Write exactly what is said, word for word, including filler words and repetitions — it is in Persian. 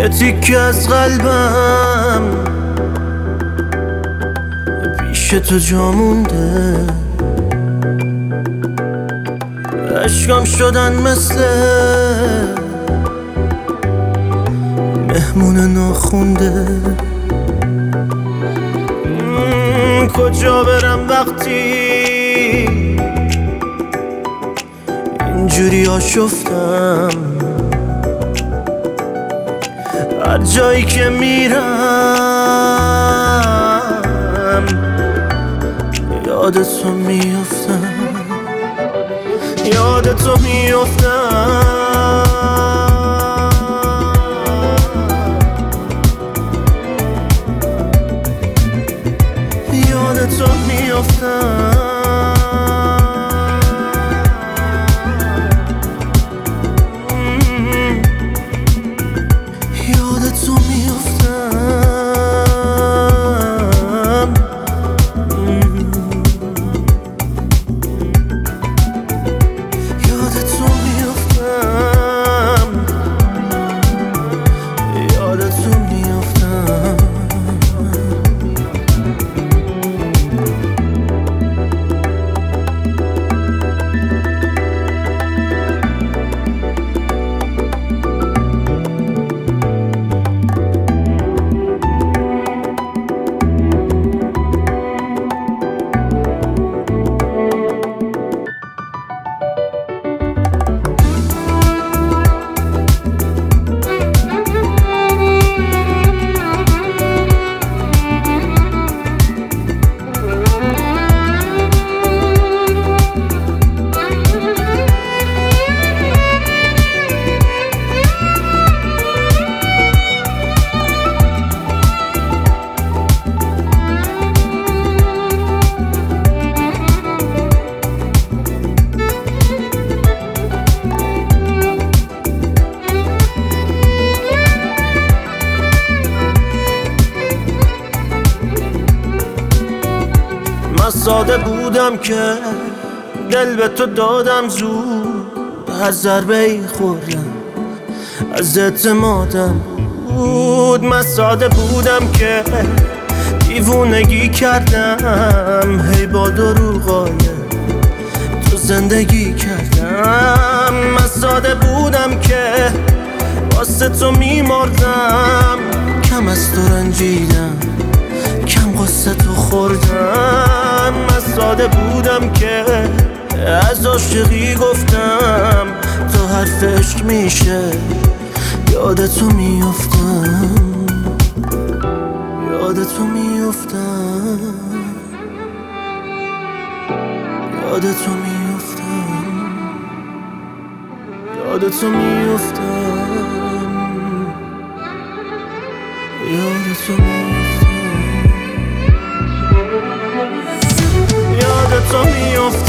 یه تیکه از قلبم پیش تو جا مونده، عشقم شدن مثل مهمون ناخونده. کجا برم وقتی اینجوری آشفتم؟ هر جایی که میرم یاد تو میافتم، یاد تو میافتم، یاد تو میافتم، یاد تو میافتم، یاد تو میافتم، یاد تو میافتم. من ساده بودم که دل به تو دادم زود، هر ضربه ای خوردم از اعتمادم بود. من ساده بودم که دیوونگی کردم، هی با دروغای تو زندگی کردم. من ساده بودم که واسه تو میمردم، کم از تو رنجیدم، کم قصه تو خوردم. من ساده بودم که از عاشقی گفتم، تا حرف عشق میشه یاد تو میافتم، یاد تو میافتم، یاد تو میافتم، یاد تو میافتم، یاد تو میافتم، یاد تو میافتم.